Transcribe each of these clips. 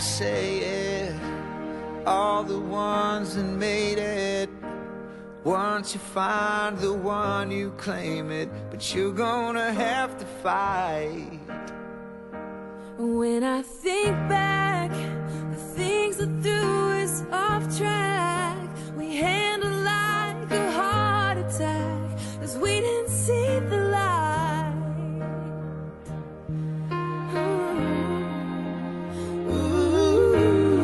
say it, all the ones that made it. Once you find the one, you claim it, but you're gonna have to fight. When I think back, the things I threw is off track. We handled like a heart attack, 'cause we didn't see the light. Ooh,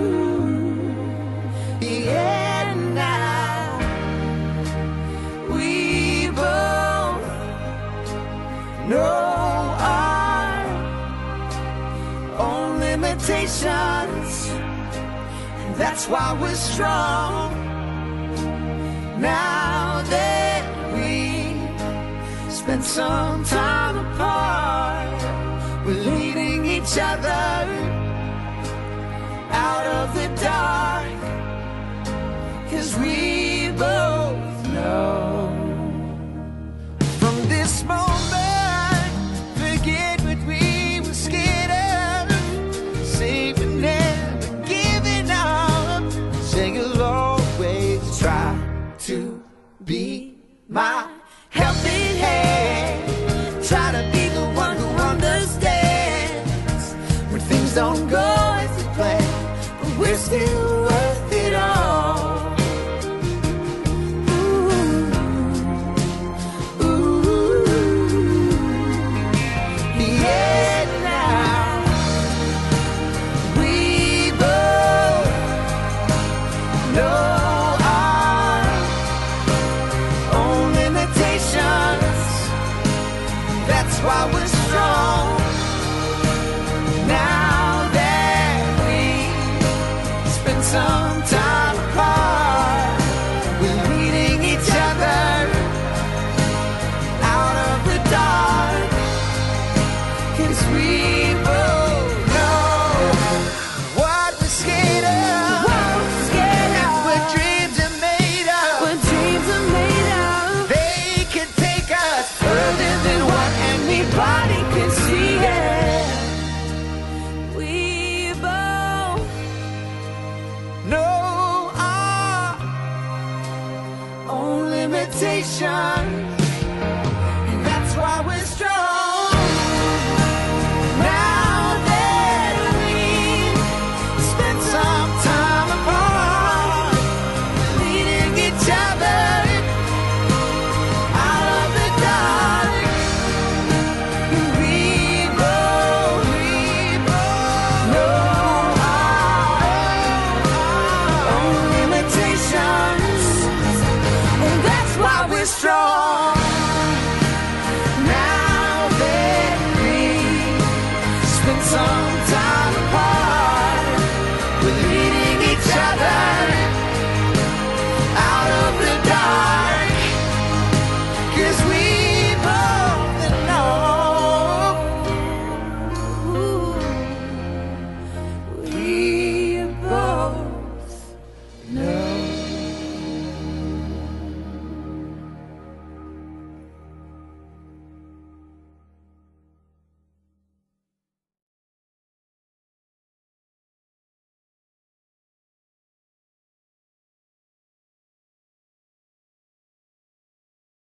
yeah, now we both know our own limitations, and that's why we're strong. Now that we spent some time apart, we're leading each other out of the dark, 'cause we both know from this moment, forget what we were scared of. Say we're never giving up. Say you'll always try to be my helping hand. Try to be the one who understands when things don't go as you plan, but we're still worth it all. Ooh, ooh, yeah, now we both know that's why we're strong. Now that we spend some time apart, we're leading each other out of the dark, 'cause we both know what we're scared of, and what dreams are made of. They can take us further than what anybody can see it. We both know our own limitations, and that's why we're strong. Now that we spent some time apart, leading each other out of the dark, we both know our own limitations, and that's why we're strong. Now that we spent some